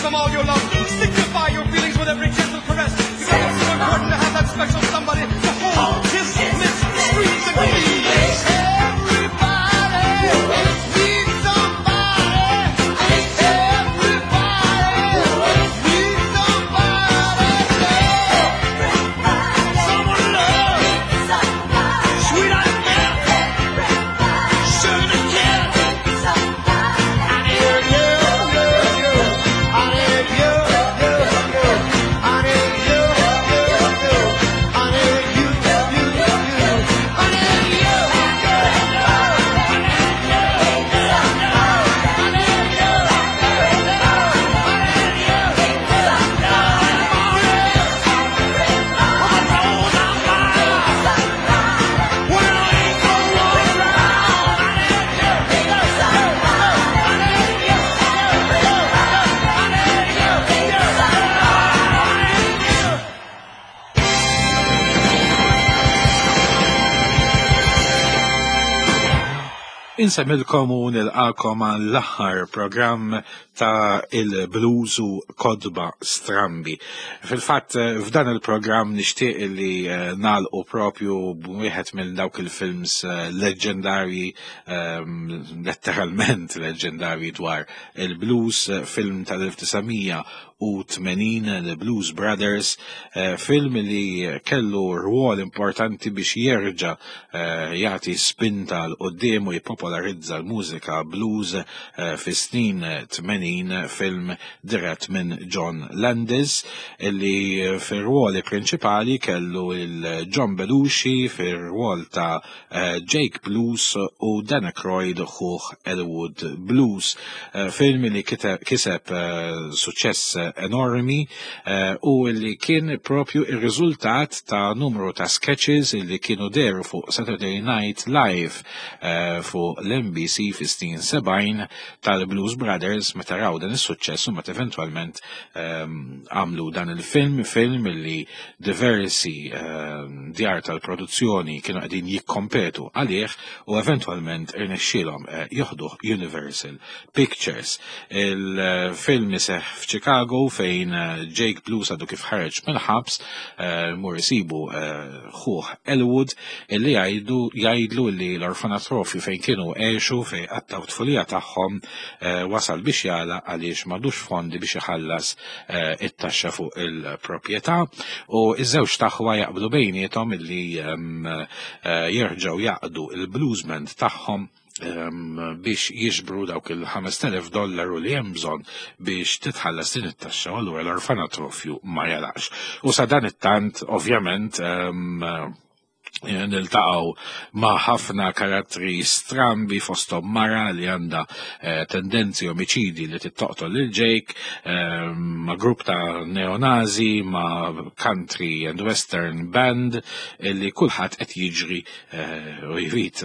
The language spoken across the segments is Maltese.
them all your love. Signify your feelings with every gentle caress. Because it's so important to have that special somebody to hold, kiss, lips, squeeze, and please. Everybody needs somebody. Everybody needs somebody. Someone love. Sweet as milk. Sure to care. I need you, you, you. I need you, you, you. I need you, you, you. I need you, you, you. I need you, you, you. Insemmilkom u nilqakom għal l-aħħar programm ta' il-blues u kodba strambi. Fil-fatt f'dan il-programm nixtieq li nagħlqu propju b'wieħed minn dawk il-films leġendarji, letteralment leġendarji dwar il-blues, film tal-1980 The Blues Brothers, film li kellu rwol importanti biex jerġa' jagħti spinta l-qoddim u jippopolarizza l-mużika blues fi snin 80, film dirett minn John Landis, li fir-rwoli prinċipali kellu il-John Belushi fir-rwol ta' Jake Blues u Dan Aykroyd ħuħ Elwood Blues, film li kiseb suċċess enormi u li kien propju ir-riżultat ta' numru ta' sketches li kienu deru fuq Saturday Night Live fuq l-NBC fi snin 70 tal-Blues Brothers meta raw dan is-suċċess u meta eventwalment għamlu dan il-film li diversi djar tal-produzzjoni kienu qegħdin jikkompetu għalih u eventwalment irnexxielhom joħduh Universal Pictures. Il-film iseħħ f'Chicago fejn Jake Blues għadu kif ħareġ mill-ħabs mur isibu ħuħ Elwood illi jgħidlu li l-orfanatrofju fejn kienu għexu fejn għattaw tfulija tagħhom wasal biex jala għaliex m'għandux fondi biex iħallas it-taxxa fuq il-proprjetà u iż-żewġ taħwa jaqblu bejniethom illi jerġgħu jaqdu il-blues band tagħhom biex jiġbru dawk il$5,000 li hemm bżonn biex titħallas din it-taxxa u allura l-orfanatrofju ma jalax. U sa dan it-tant ovvjament niltaqgħu ma' ħafna karattri strambi fosthom mara li għandha tendenzi omicidi li tittoqtol lil Jake, ma' grupp ta' neonazi, ma' country and western band li kulħadd qed jiġri u jrid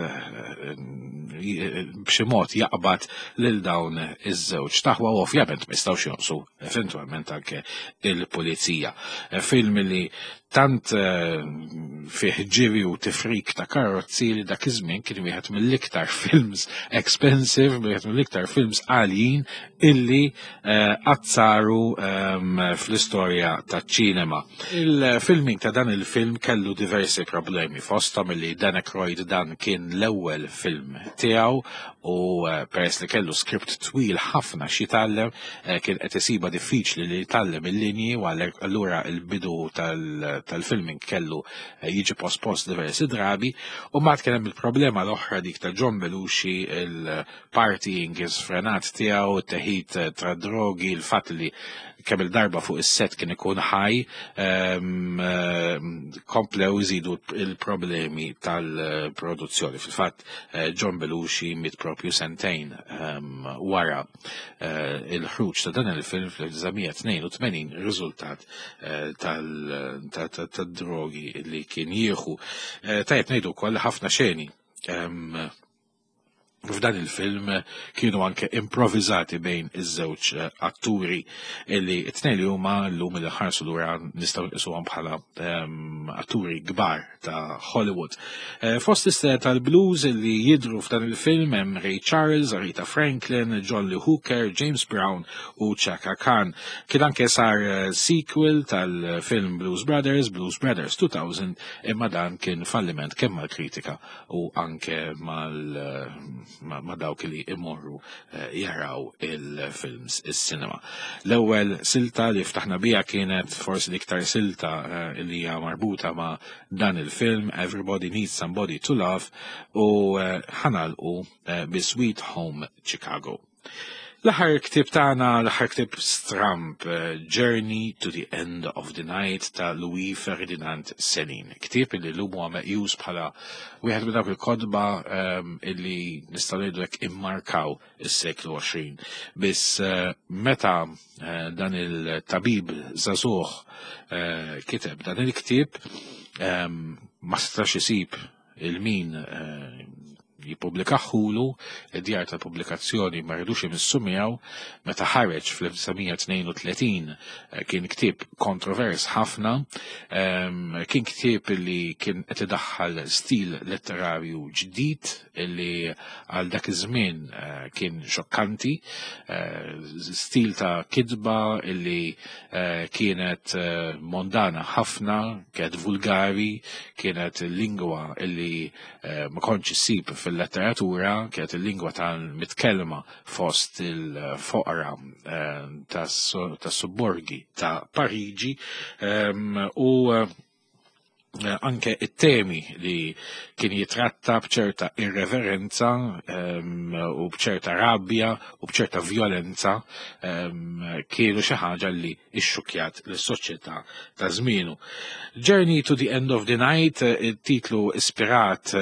b'xi mod jaqbad lil dawn iż-żewġ taħwa u ovvjament ma jistgħux jonqsu eventwalment anke il-pulizija. Film li tant fih ġiri u tifrik ta' karozzi li dak iż-żmien kien wieħed mill-iktar films expensive, wieħed mill-iktar films għaljin illi azzaru fl-istorja taċ-ċinema. Il-filming ta' dan il-film kellu diversi problemi fosthom illi Dan Aykroyd dan kien l-ewwel film tiegħu u peress li kellu skript twil ħafna x'jitgħallem kien qed isiba diffiċli li jitgħallem il-linji u allura l-bidu tal-filming kellu jiġi post diversi drabi u mbagħad kien hemm il-problema l-oħra dik ta' John Belushi, il-partying isfrenat tiegħu, it-teħid tra drogi, il-fatt li kemm il-darba fuq is-set kien ikun ħaj komplew iżidu il-problemi tal-produzzjoni. Fil-fatt John Belushi mit propju sentejn wara il-ħruġ ta' dan il-film fl-1982 riżultat tad-drogi li kien jieħu. Tajjeb ngħidu wkoll ħafna xeni F'dan il-film kienu anke improvvisati bejn iż-żewġ atturi illi t-tnejn li huma llum li ħarsu lura nistgħu nqisuhom bħala atturi kbar ta' Hollywood. Fost l-istess tal-blues illi jidhru f'dan il-film hemm Ray Charles, Aretha Franklin, John Lee Hooker, James Brown u Chaka Khan. Kien anke sar sequel tal-film Blues Brothers 2000, imma dan kien falliment kemm mal-kritika u anke ma dawk li imorru jaraw il-films is-sinema. L-ewwel silta li ftaħna bija kienet forsi l-iktar silta li hija marbuta ma' dan il-film Everybody Needs Somebody to Love u ħanalqu bi Sweet Home Chicago. L-aħħar ktib tagħna, l-aħħar ktib Stramp, Journey to the End of the Night ta' Louis Ferdinand Céline. Ktib illi l-lum huwa meqjus bħala wieħed minn dawk il-kodba illi nistgħu ngħidu hekk immarkaw is-seklu 20. Biss meta dan il-tabib żagħżugħ kiteb dan il-ktieb ma stax isib il-min jippubblikaħħulu, id-djar tal-pubblikazzjoni ma rridux imissu miegħu, meta ħareġ fl-1932 kien ktieb kontrovers ħafna, kien ktieb li kien qed idaħħal stil letterarju ġdid illi għal dak iż-żmien kien xokkanti, stil ta' kidba illi kienet mondana ħafna, kienet vulgari, kienet lingwa illi ma kontx issib fil-letteratura, kienet il-lingwa tal-mitkellma fost il-foqra tas-subborgi ta' Pariġi u anke it-temi li kien jitratta bċerta irreverenza u bċerta rabbja u bċerta violenza kienu xi ħaġa li xxukjat lis-soċjetà ta' żmienu. Journey to the End of the Night, il-titlu ispirat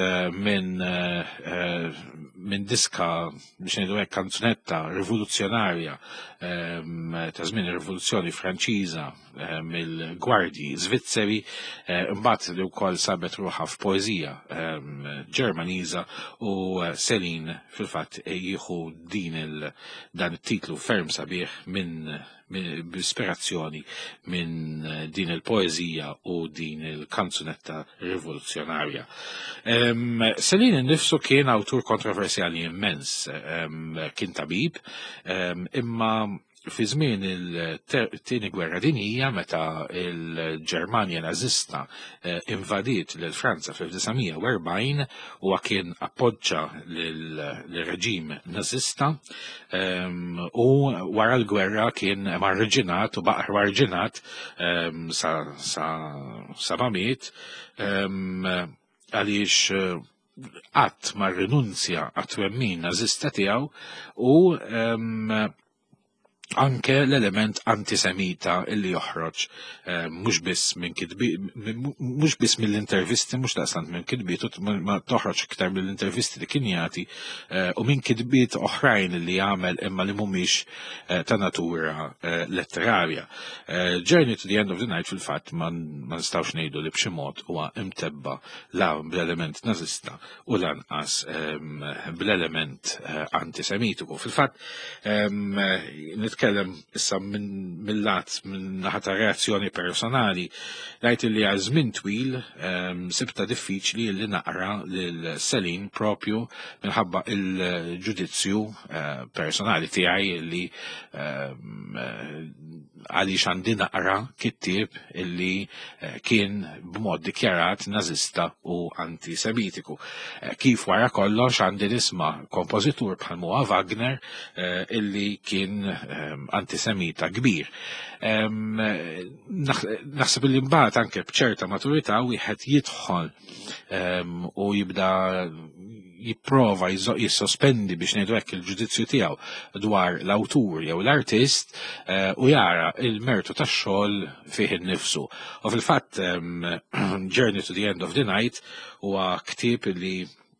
minn diska biex ngħidu hekk kanzunetta rivoluzzjonarja ta' żmien ir-Rivoluzzjoni Franċiża mill-Gwardji Svizzeri, imbagħad li wkoll sabet ruħha f'poeżija Ġermaniża u Céline fil-fatt jieħu dan it-titlu ferm sabiħ b'ispirazzjoni minn din il-poeżija u din il-kanzunetta rivoluzzjonarja. Céline innifsu kien awtur kontroversjali immens, kien tabib, imma fi żmien il-tieni gwerra dinjija meta il-Ġermanja nażista invadiet lil Franza fl-1940 huwa kien appoġġa lill-reġim nażista u wara l-gwerra kien marġinat u baqa' marġinat sa ma miet għaliex qatt ma rrinunzja għat-twemmin nażista tiegħu u anke l-element antisemita illi joħroġ mhux biss mill-intervisti, mhux daqstant minn kitbiet, ma toħroġ iktar mill-intervisti li kien jagħti u minn kitbiet oħrajn li jagħmel imma li mhumiex ta' natura letterarja. Journey to the End of the Night fil-fatt ma nistgħux ngħidu li b'xi mod huwa imtebba la bl-element nazista u lanqas bl-element antisemitiku. Fil-fatt nitkellem issa mill-lat minn naħa ta' reazzjoni personali, ngħid li għal żmien twil sibta diffiċli li naqra lil Céline propju minħabba il-ġudizzju personali tiegħi li għaliex għandi naqra kittieb illi kien b'mod dikjarat nazista u antisemitiku. Kif wara kollox għandi nisma' kompożitur bħal Moa Wagner illi kien antisemita kbir. Naħseb li mbagħad anke b'ċerta maturità wieħed jidħol u jibda jipprova jissospendi biex ngħidu hekk il-ġudizzju tiegħu dwar l-awtur jew l-artist u jara il-mertu tax-xogħol fih innifsu. U fil-fatt Journey to the End of the Night huwa ktieb li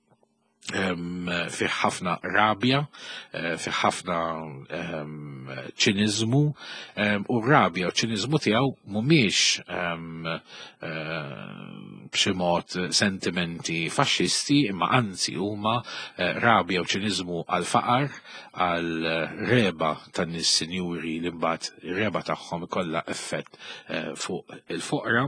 fih ħafna rabja, fih ħafna ċiniżmu u rabja u ċiniżmu tiegħu mhumiex b'xi mod sentimenti faxxisti, imma anzi huma rabja u ċiniżmu għal faqar, għal reba tan-nies sinjuri li mbagħad ir-reba tagħhom ikollha effett fuq il-foqra,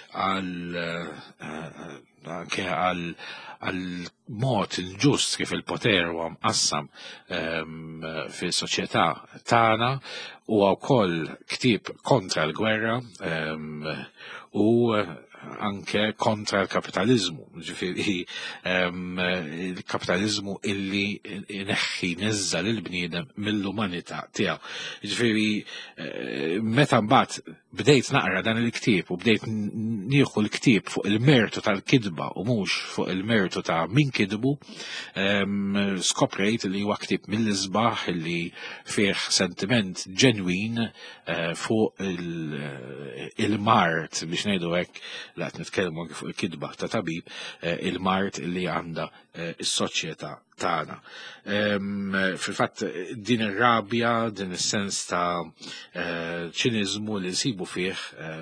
anke għal mod inġust kif il-poter huwa mqassam fis-soċjetà tagħna, u wkoll ktieb kontra l-gwerra u anke kontra l-kapitalizmu, ġifieri il-kapitalizmu illi neżża lill-bniedem mill-umanità tiegħu. Ġifieri meta mbagħad bdejt naqra dan il-ktieb u bdejt nieħu l-ktieb fuq il-mertu tal-kidba u mhux fuq il-mertu ta' min kidbu, skoprejt li huwa ktieb mill-isbaħ illi fih sentiment ġenwin fuq il-mart biex ngħidu hekk, la qed nitkellmu fuq il-kidba ta' tabib, il-mart li għandha is-soċjetà tagħna. Fil-fatt din ir-rabja, din is-sens ta' ċiniżmu li nsibu fih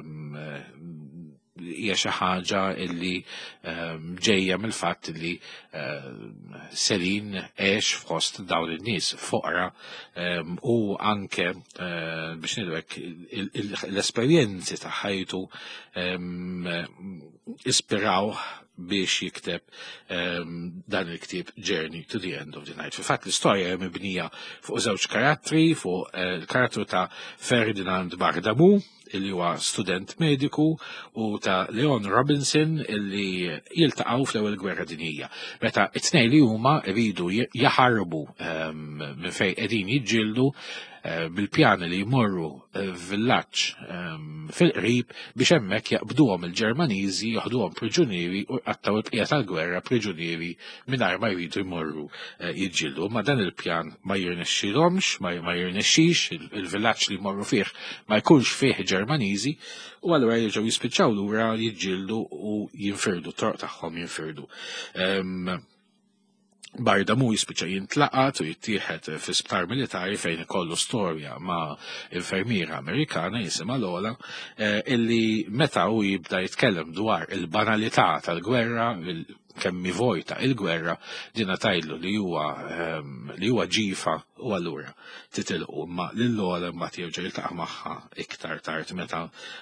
hija xi ħaġa illi ġejja mill-fatt li Selin għex f'post dawn in-nies foqra, u anke biex ngħidu hekk l-esperjenzi ta' ħajtu ispiraw biex jikteb dan il-ktieb Journey to the End of the Night. Fil-fatt l-istorja hija mibnija fuq żewġ karattri, fuq il-karattru ta' Ferdinand Bardamu, illi huwa student mediku, u ta' Leon Robinson illi jiltaqgħu fl-ewwel gwerra dinjija. Meta t-tnejn li huma rridu jaħarbu minn fejn qegħdin jiġġieldu bil-pjan li jmorru villaġġ fil-qrib biex hemmhekk jaqbduhom il-Ġermaniżi, jaħduhom priġunieri u jqattaw il-bqija tal-gwerra priġunieri mingħajr ma jridu jmorru jiġġieldu. Ma dan il-pjan ma jirnexxilhomx, ma jirnexxix, il-villaġġ li jmorru fih ma jkunx fih Ġermaniżi, u allura jerġgħu jispiċċaw lura jiġġieldu u jinfirdu, t-toroq tagħhom jinfirdu. Bardamu jispiċċa jintlaqat u jittieħed fi sptar militari fejn ikollu storja ma' infermiera Amerikana jisimha Lola, illi meta hu jibda jitkellem dwar il-banalità tal-gwerra, kemm mivojta il-gwerra, dina tajlu li huwa ġifa, u allura titilqu ma lil Lola mbagħad jerġa' jiltaqa' magħha iktar tard meta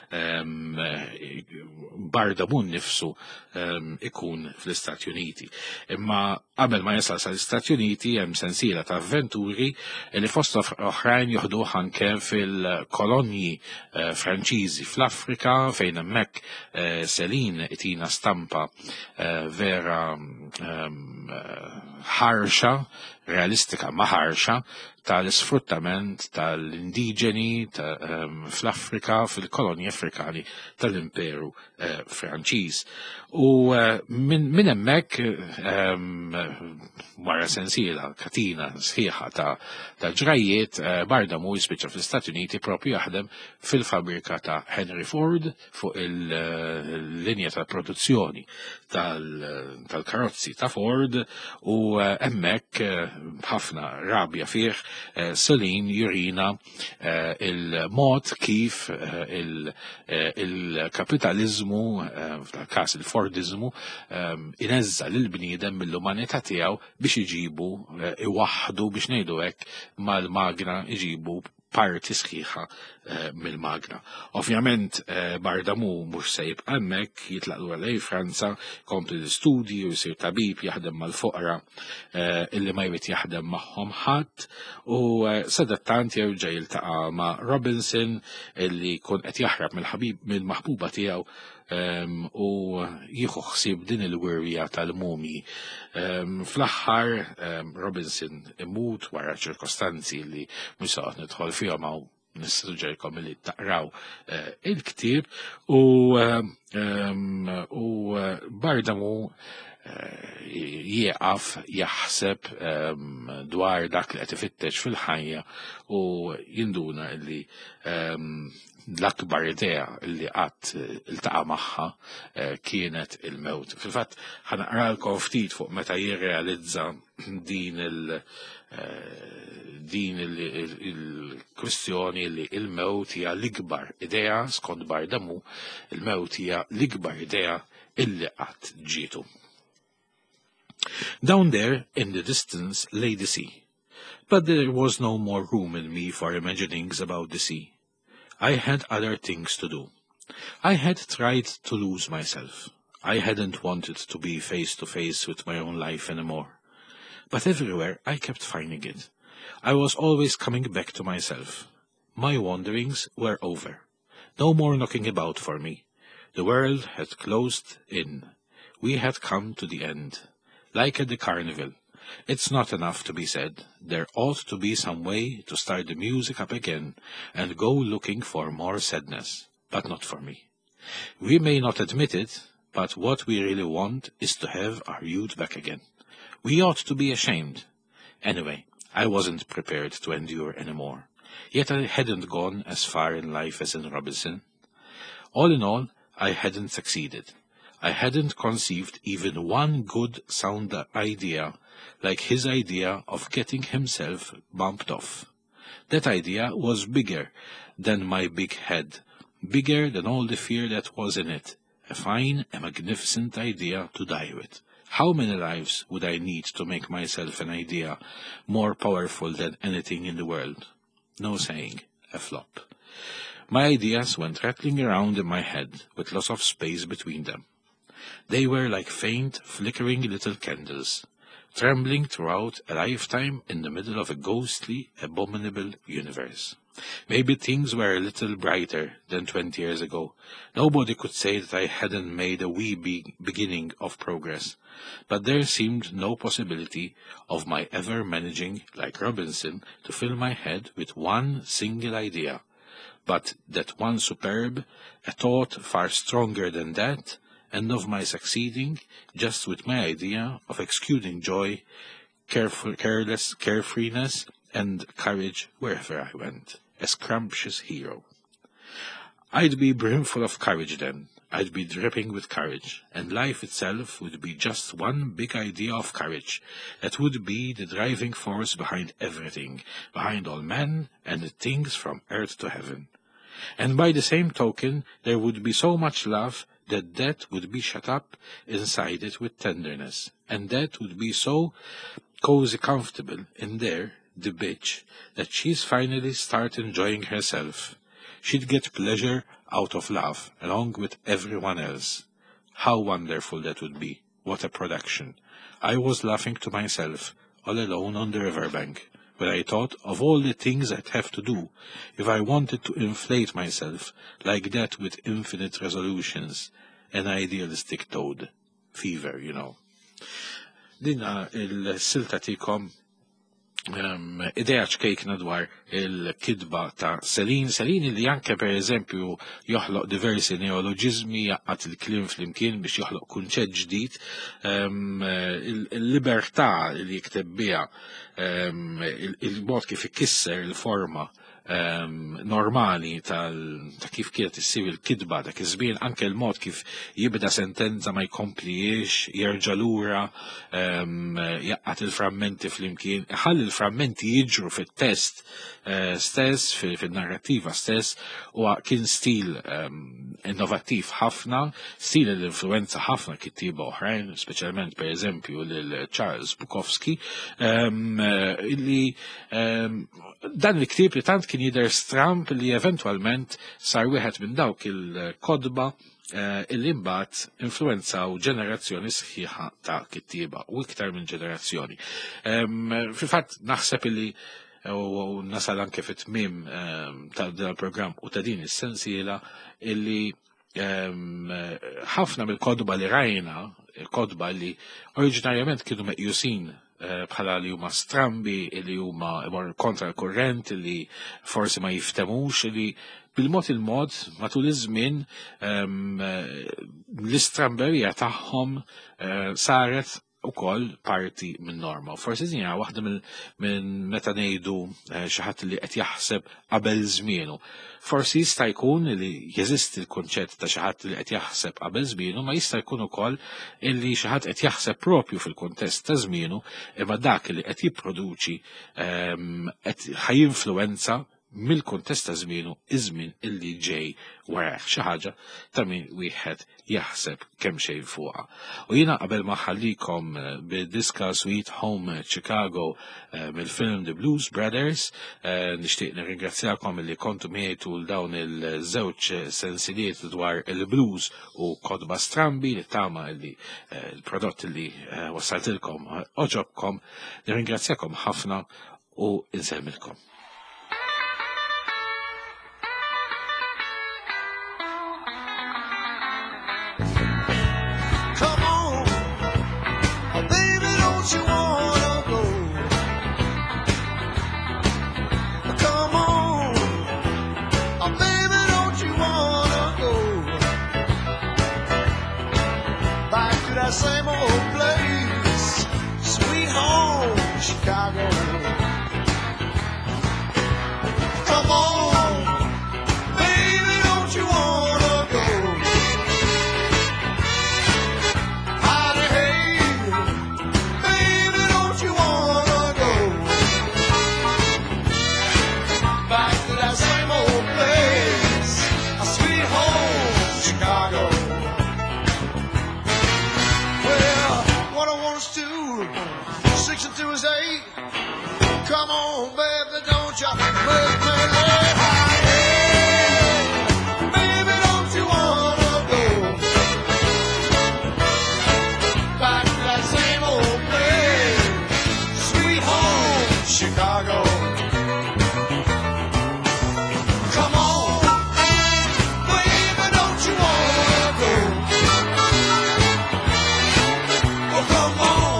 Bardamu nnifsu ikun fl-Istati Uniti. Imma qabel ma jasal sal-Istati Uniti hemm sensiela ta' avventuri li fost oħrajn joħduh anke fil-kolonji Franċiżi fl-Afrika fejn hemmhekk Selin itina stampa vera ħarxa, realistika ma ħarxa, tal-isfruttament tal-indiġeni fl-Afrika, fil-kolonji Afrikani tal-Imperu Franċiż. U minn hemmhekk wara sensiela katina sħiħa ta' ġrajiet, Bardamu jispiċċa fl-Istati Uniti propju jaħdem fil-fabrika ta' Henry Ford fuq il-linja tal-produzzjoni tal-karozzi ta' Ford, u hemmhekk ħafna rabja fih Selin jurina il-mod kif il-kapitalizmu, f'dal-każ il-Fordizmu, ineżża lill-bniedem mill-umanità tiegħu biex iġibu iwaħħdu biex ngħidu hekk mal-magna iġibu parti sħiħa mill-magna. Ovvjament Bardamu mhux se jibqa' hemmhekk, jitlaq lura lejn Franza, kompli l-istudji u jsir tabib jaħdem mal-foqra illi ma jrid jaħdem magħhom ħadd, u sadattant jerġa' jiltaqa' ma' Robinson illi jkun qed jaħrab mill-maħbuba tiegħu u jieħu ħsieb din il-wirja tal-mumji. Fl-aħħar Robinson imut wara ċirkostanzi li mhux se nidħol fihom hawn nissuġġerilkom li taqraw il-ktieb, u Bardamu jieqaf jaħseb dwar dak li qed ifittex fil-ħajja u jinduna li l-akbar idea li qatt iltaqa' magħha kienet il-mewt. Fil-fatt ħanaqralkom ftit fuq meta jirrealizza din il-kwistjoni li il-mewt hija l-ikbar idea skont Bardamu, il-mewt hija l-ikbar idea illi qatt ġietu. Down there, in the distance, lay the sea. But there was no more room in me for imaginings about the sea. I had other things to do. I had tried to lose myself. I hadn't wanted to be face to face with my own life anymore. But everywhere I kept finding it. I was always coming back to myself. My wanderings were over. No more knocking about for me. The world had closed in. We had come to the end. Like at the carnival. It's not enough to be said. There ought to be some way to start the music up again and go looking for more sadness. But not for me. We may not admit it, but what we really want is to have our youth back again. We ought to be ashamed. Anyway, I wasn't prepared to endure anymore. Yet I hadn't gone as far in life as in Robinson. All in all, I hadn't succeeded. I hadn't conceived even one good, sound idea, like his idea of getting himself bumped off. That idea was bigger than my big head, bigger than all the fear that was in it, a fine, a magnificent idea to die with. How many lives would I need to make myself an idea more powerful than anything in the world? No saying, a flop. My ideas went rattling around in my head with lots of space between them. They were like faint, flickering little candles, trembling throughout a lifetime in the middle of a ghostly, abominable universe. Maybe things were a little brighter than 20 years ago. Nobody could say that I hadn't made a wee beginning of progress, but there seemed no possibility of my ever managing, like Robinson, to fill my head with one single idea. But that one superb, a thought far stronger than that, and of my succeeding just with my idea of exuding joy, carefreeness, and courage wherever I went, a scrumptious hero. I'd be brimful of courage then. I'd be dripping with courage, and life itself would be just one big idea of courage that would be the driving force behind everything, behind all men and the things from earth to heaven. And by the same token, there would be so much love that would be shut up inside it with tenderness, and that would be so cozy comfortable in there, the bitch, that she's finally start enjoying herself. She'd get pleasure out of love, along with everyone else. How wonderful that would be. What a production. I was laughing to myself, all alone on the riverbank, when I thought of all the things I'd have to do if I wanted to inflate myself like that with infinite resolutions. An idealistic toad. Fever, you know. Dina il-silta tikom ideja ċkejkna dwar il-kidba ta' Selin li anke per eżempju joħloq diversi neologizmi jaqqat il-klim fl-imkien biex joħloq kunċett ġdid, il-libertà li jikteb biha, il-mod kif ikisser il-forma normali ta' kif kienet issir il-kidba dak iż-żmien, anke l-mod kif jibda sentenza ma jkomplix, jerġa' lura, jaqqat il-frammenti fl-imkien, ħalli il-frammenti jiġru fit-test stess, fil-narrativa stess, u kien stil innovattiv ħafna, stil l-influenza ħafna kittiba oħrajn, speċjalment per eżempju lil Charles Bukowski, illi dan il-ktib li tant kien jidher stramp li eventualment sar wieħed minn dawk il-kodba illi mbagħad influenzaw ġenerazzjoni sħiħa ta' kittieba u iktar minn ġenerazzjoni. Fil-fatt naħseb illi u nasal anke fit-tmiem ta' dal-programm u ta' din is-sensiela illi ħafna mill-kodba li rajna, kodba li oriġinarjament kienu meqjusin bħala li huma strambi, li huma kontra l-kurrent, li forsi ma jiftemux, li bil-mod il-mod matul iż-żmien l-istramberija tagħhom saret ukoll parti minn norma. Forsi din hija waħda minn meta ngħidu xi ħadd li qed jaħseb qabel żmienu. Forsi jista' jkun li jeżisti l-kunċett ta' xi ħadd li qed jaħseb qabel żmienu, ma jista' jkun ukoll illi xi ħadd qed jaħseb propju fil-kuntest ta' żmienu, imma dak li qed jipproduċi qed ħajinfluwenza mill-kuntest ta' żmienu iż-żmien illi ġej wara xi ħaġa ta' min wieħed jaħseb kemm xejn fuqha. U jiena qabel ma ħallikom bid-diska Sweet Home Chicago mill-film The Blues Brothers, nixtieq nirringrazzjakom illi kontu miegħi tul dawn il-żewġ sensiliet dwar il-blues u kodba strambi li tama illi il-prodott illi wasaltilkom oġobkom. Nirringrazzjakom ħafna u insemmilkom. Same old place, sweet home, Chicago. Come on, baby, don't you wanna go? Howdy, hey, baby, don't you wanna go? Back to that same old place, sweet home, Chicago. To his 8. Come on, baby, don't you make me late. Baby, don't you wanna go back to that same old place, sweet home, Chicago. Come on, baby, don't you wanna go? Oh, come on.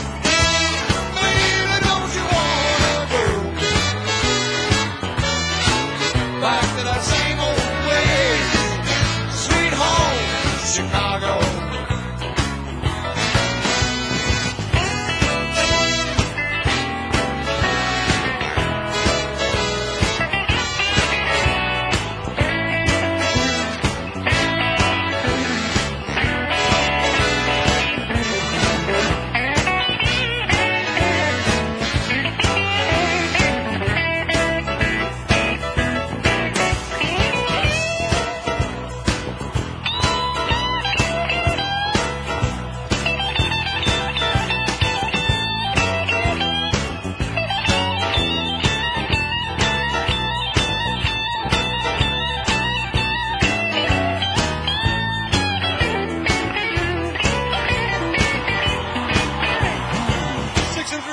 Chicago.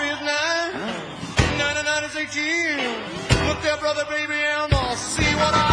Look there, brother, baby, and I'll see what I